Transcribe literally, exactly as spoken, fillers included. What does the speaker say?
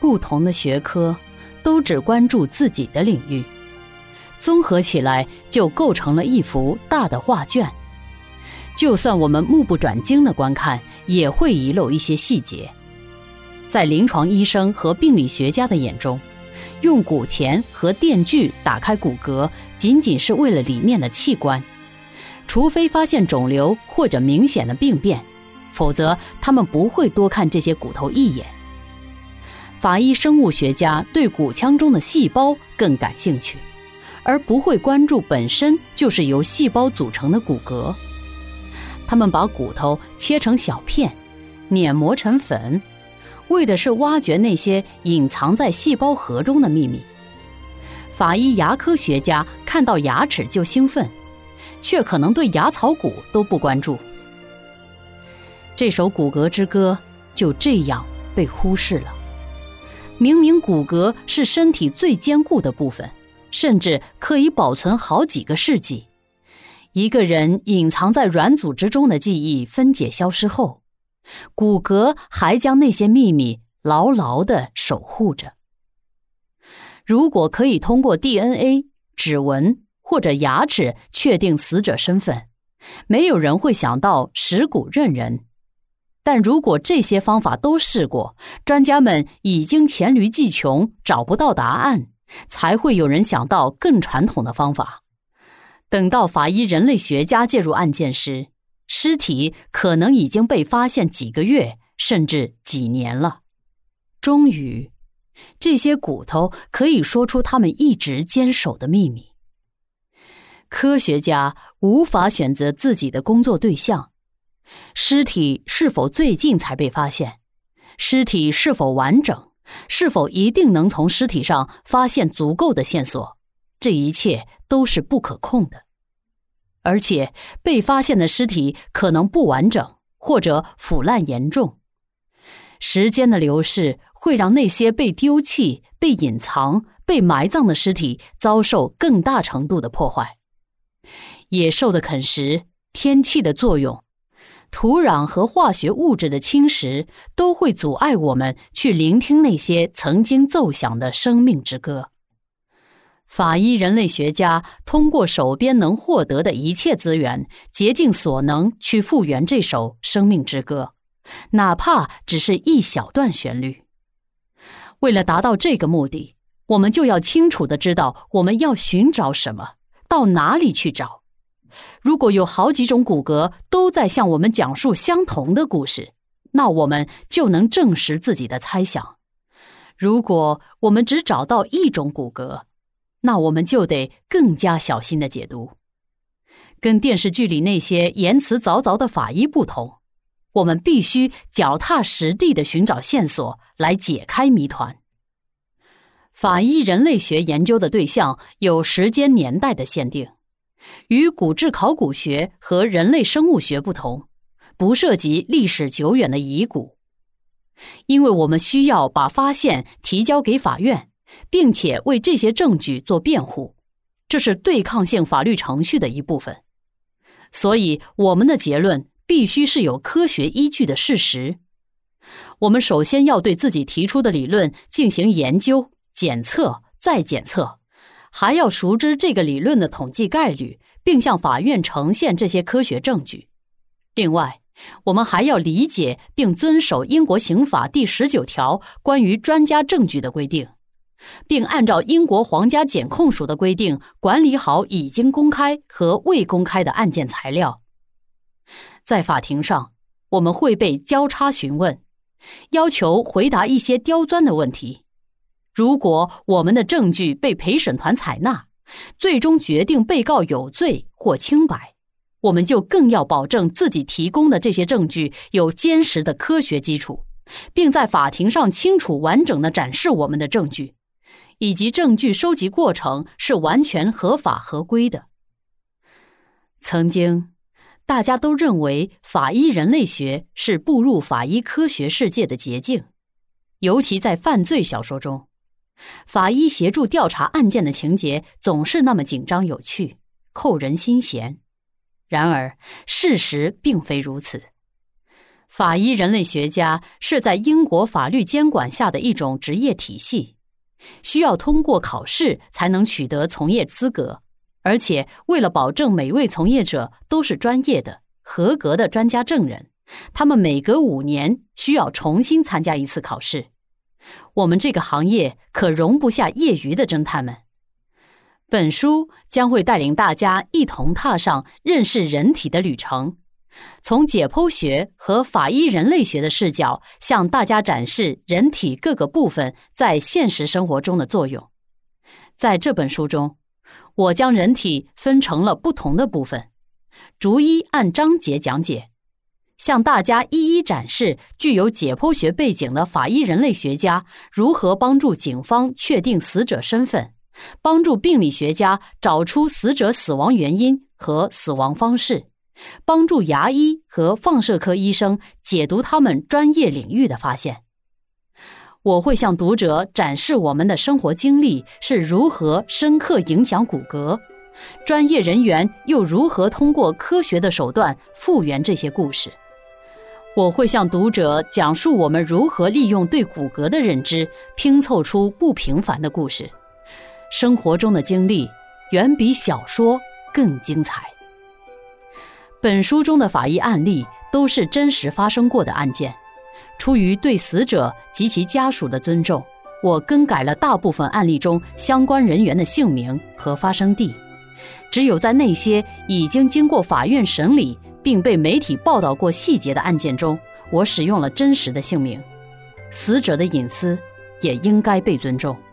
不同的学科都只关注自己的领域，综合起来就构成了一幅大的画卷。就算我们目不转睛地观看，也会遗漏一些细节。在临床医生和病理学家的眼中，用骨钳和电锯打开骨骼仅仅是为了里面的器官，除非发现肿瘤或者明显的病变，否则他们不会多看这些骨头一眼。法医生物学家对骨腔中的细胞更感兴趣，而不会关注本身就是由细胞组成的骨骼。他们把骨头切成小片，碾磨成粉，为的是挖掘那些隐藏在细胞核中的秘密。法医牙科学家看到牙齿就兴奋，却可能对牙槽骨都不关注。这首骨骼之歌就这样被忽视了。明明骨骼是身体最坚固的部分，甚至可以保存好几个世纪。一个人隐藏在软组织中的记忆分解消失后，骨骼还将那些秘密牢牢地守护着。如果可以通过 D N A、指纹或者牙齿确定死者身份，没有人会想到蚀骨认人。但如果这些方法都试过，专家们已经黔驴技穷，找不到答案，才会有人想到更传统的方法。等到法医人类学家介入案件时，尸体可能已经被发现几个月，甚至几年了。终于，这些骨头可以说出他们一直坚守的秘密。科学家无法选择自己的工作对象，尸体是否最近才被发现，尸体是否完整，是否一定能从尸体上发现足够的线索，这一切都是不可控的。而且被发现的尸体可能不完整，或者腐烂严重。时间的流逝会让那些被丢弃、被隐藏、被埋葬的尸体遭受更大程度的破坏。野兽的啃食、天气的作用、土壤和化学物质的侵蚀，都会阻碍我们去聆听那些曾经奏响的生命之歌。法医人类学家通过手边能获得的一切资源，竭尽所能去复原这首生命之歌，哪怕只是一小段旋律。为了达到这个目的，我们就要清楚地知道我们要寻找什么，到哪里去找。如果有好几种骨骼都在向我们讲述相同的故事，那我们就能证实自己的猜想。如果我们只找到一种骨骼，那我们就得更加小心地解读。跟电视剧里那些言辞凿凿的法医不同，我们必须脚踏实地地寻找线索来解开谜团。法医人类学研究的对象有时间年代的限定，与骨质考古学和人类生物学不同，不涉及历史久远的遗骨。因为我们需要把发现提交给法院，并且为这些证据做辩护，这是对抗性法律程序的一部分。所以我们的结论必须是有科学依据的事实。我们首先要对自己提出的理论进行研究、检测、再检测，还要熟知这个理论的统计概率，并向法院呈现这些科学证据。另外，我们还要理解并遵守英国刑法第十九条关于专家证据的规定，并按照英国皇家检控署的规定管理好已经公开和未公开的案件材料。在法庭上，我们会被交叉询问，要求回答一些刁钻的问题。如果我们的证据被陪审团采纳，最终决定被告有罪或清白，我们就更要保证自己提供的这些证据有坚实的科学基础，并在法庭上清楚完整地展示我们的证据，以及证据收集过程是完全合法合规的。曾经，大家都认为法医人类学是步入法医科学世界的捷径，尤其在犯罪小说中，法医协助调查案件的情节总是那么紧张有趣，扣人心弦。然而，事实并非如此。 法医人类学家是在英国法律监管下的一种职业体系，需要通过考试才能取得从业资格，而且为了保证每位从业者都是专业的、合格的专家证人，他们每隔五年需要重新参加一次考试。我们这个行业可容不下业余的侦探们。本书将会带领大家一同踏上认识人体的旅程，从解剖学和法医人类学的视角向大家展示人体各个部分在现实生活中的作用。在这本书中，我将人体分成了不同的部分，逐一按章节讲解，向大家一一展示具有解剖学背景的法医人类学家如何帮助警方确定死者身份，帮助病理学家找出死者死亡原因和死亡方式，帮助牙医和放射科医生解读他们专业领域的发现。我会向读者展示我们的生活经历是如何深刻影响骨骼，专业人员又如何通过科学的手段复原这些故事。我会向读者讲述我们如何利用对骨骼的认知，拼凑出不平凡的故事。生活中的经历远比小说更精彩。本书中的法医案例都是真实发生过的案件，出于对死者及其家属的尊重，我更改了大部分案例中相关人员的姓名和发生地，只有在那些已经经过法院审理并被媒体报道过细节的案件中，我使用了真实的姓名。死者的隐私也应该被尊重。